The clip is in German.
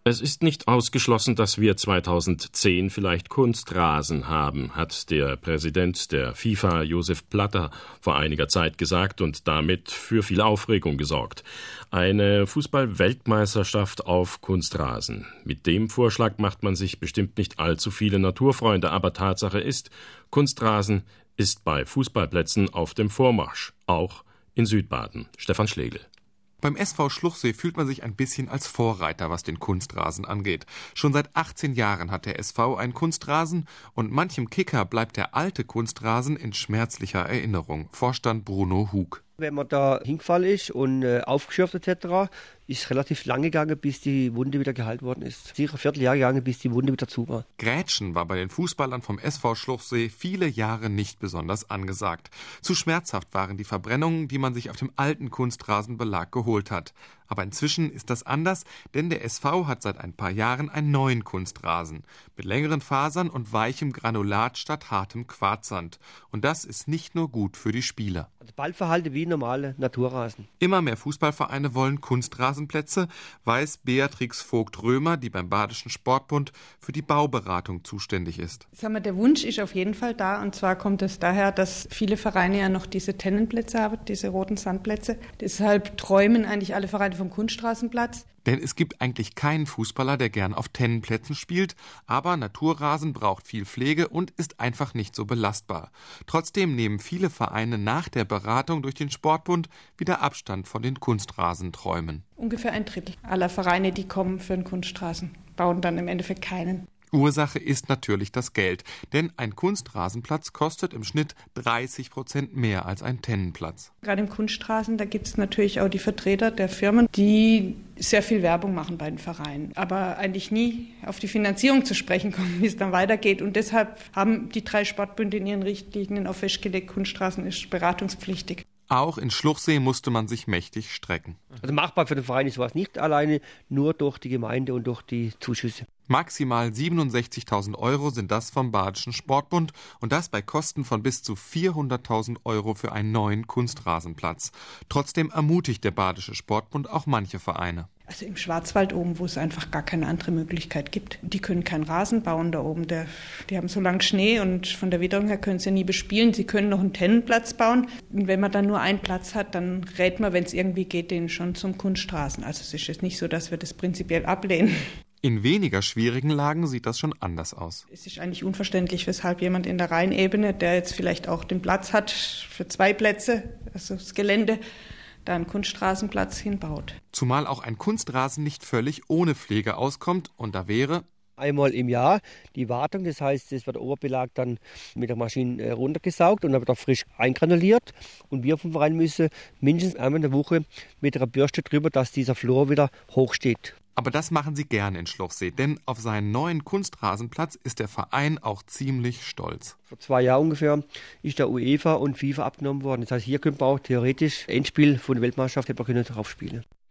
Es ist nicht ausgeschlossen, dass wir 2010 vielleicht Kunstrasen haben, hat der Präsident der FIFA, Josef Blatter, vor einiger Zeit gesagt und damit für viel Aufregung gesorgt. Eine Fußball-Weltmeisterschaft auf Kunstrasen. Mit dem Vorschlag macht man sich bestimmt nicht allzu viele Naturfreunde, aber Tatsache ist, Kunstrasen ist bei Fußballplätzen auf dem Vormarsch, auch in Südbaden. Stefan Schlegel. Beim SV Schluchsee fühlt man sich ein bisschen als Vorreiter, was den Kunstrasen angeht. Schon seit 18 Jahren hat der SV einen Kunstrasen und manchem Kicker bleibt der alte Kunstrasen in schmerzlicher Erinnerung. Vorstand Bruno Hug. Wenn man da hingefallen ist und aufgeschürft etc., ist relativ lange gegangen, bis die Wunde wieder geheilt worden ist. Sicher ein Vierteljahr gegangen, bis die Wunde wieder zu war. Grätschen war bei den Fußballern vom SV Schluchsee viele Jahre nicht besonders angesagt. Zu schmerzhaft waren die Verbrennungen, die man sich auf dem alten Kunstrasenbelag geholt hat. Aber inzwischen ist das anders, denn der SV hat seit ein paar Jahren einen neuen Kunstrasen mit längeren Fasern und weichem Granulat statt hartem Quarzsand. Und das ist nicht nur gut für die Spieler. Das Ballverhalten wie normale Naturrasen. Immer mehr Fußballvereine wollen Kunstrasenplätze, weiß Beatrix Vogt-Römer, die beim Badischen Sportbund für die Bauberatung zuständig ist. Der Wunsch ist auf jeden Fall da, und zwar kommt es daher, dass viele Vereine ja noch diese Tennenplätze haben, diese roten Sandplätze. Deshalb träumen eigentlich alle Vereine vom Kunststraßenplatz. Denn es gibt eigentlich keinen Fußballer, der gern auf Tennenplätzen spielt, aber Naturrasen braucht viel Pflege und ist einfach nicht so belastbar. Trotzdem nehmen viele Vereine nach der Beratung durch den Sportbund wieder Abstand von den Kunstrasenträumen. Ungefähr 1/3 aller Vereine, die kommen für einen Kunststraßen, bauen dann im Endeffekt keinen. Ursache ist natürlich das Geld, denn ein Kunstrasenplatz kostet im Schnitt 30% mehr als ein Tennenplatz. Gerade im Kunststraßen, da gibt es natürlich auch die Vertreter der Firmen, die sehr viel Werbung machen bei den Vereinen, aber eigentlich nie auf die Finanzierung zu sprechen kommen, wie es dann weitergeht. Und deshalb haben die 3 Sportbünde in ihren Richtlinien auch festgelegt, Kunststraßen ist beratungspflichtig. Auch in Schluchsee musste man sich mächtig strecken. Also machbar für den Verein ist sowas nicht alleine, nur durch die Gemeinde und durch die Zuschüsse. Maximal 67.000 € sind das vom Badischen Sportbund und das bei Kosten von bis zu 400.000 € für einen neuen Kunstrasenplatz. Trotzdem ermutigt der Badische Sportbund auch manche Vereine. Also im Schwarzwald oben, wo es einfach gar keine andere Möglichkeit gibt. Die können keinen Rasen bauen da oben. Die haben so lange Schnee und von der Witterung her können sie nie bespielen. Sie können noch einen Tennenplatz bauen. Und wenn man dann nur einen Platz hat, dann rät man, wenn es irgendwie geht, den schon zum Kunststraßen. Also es ist jetzt nicht so, dass wir das prinzipiell ablehnen. In weniger schwierigen Lagen sieht das schon anders aus. Es ist eigentlich unverständlich, weshalb jemand in der Rheinebene, der jetzt vielleicht auch den Platz hat für 2 Plätze, also das Gelände, da einen Kunststraßenplatz hinbaut. Zumal auch ein Kunstrasen nicht völlig ohne Pflege auskommt und da wäre Einmal im Jahr die Wartung, das heißt, es wird der Oberbelag dann mit der Maschine runtergesaugt und dann wird er frisch eingranuliert. Und wir vom Verein müssen mindestens einmal in der Woche mit einer Bürste drüber, dass dieser Flor wieder hoch steht. Aber das machen sie gern in Schluchsee, denn auf seinen neuen Kunstrasenplatz ist der Verein auch ziemlich stolz. Vor 2 Jahren ungefähr ist der UEFA und FIFA abgenommen worden. Das heißt, hier könnte man auch theoretisch Endspiel von der Weltmeisterschaft drauf spielen.